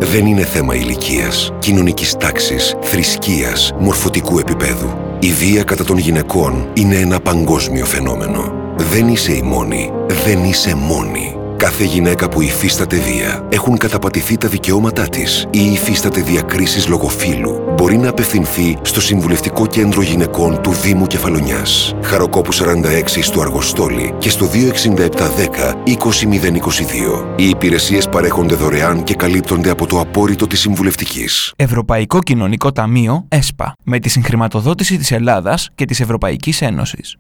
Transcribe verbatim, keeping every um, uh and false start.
Δεν είναι θέμα ηλικίας, κοινωνικής τάξης, θρησκείας, μορφωτικού επίπεδου. Η βία κατά των γυναικών είναι ένα παγκόσμιο φαινόμενο. Δεν είσαι η μόνη, δεν είσαι μόνη. Κάθε γυναίκα που υφίσταται βία, έχουν καταπατηθεί τα δικαιώματά της ή υφίσταται διακρίσεις λόγω φύλου, μπορεί να απευθυνθεί στο Συμβουλευτικό Κέντρο Γυναικών του Δήμου Κεφαλονιάς, Χαροκόπου σαράντα έξι στο Αργοστόλι και στο δύο εξήντα επτά δέκα είκοσι μηδέν είκοσι δύο. Οι υπηρεσίες παρέχονται δωρεάν και καλύπτονται από το απόρριτο της Συμβουλευτικής. Ευρωπαϊκό Κοινωνικό Ταμείο, ΕΣΠΑ, με τη συγχρηματοδότηση της Ελλάδας και της Ευρωπαϊκής Ένωσης.